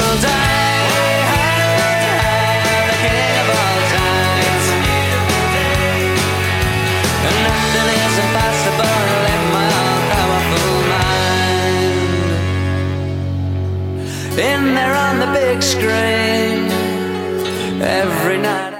In there on the big screen every night.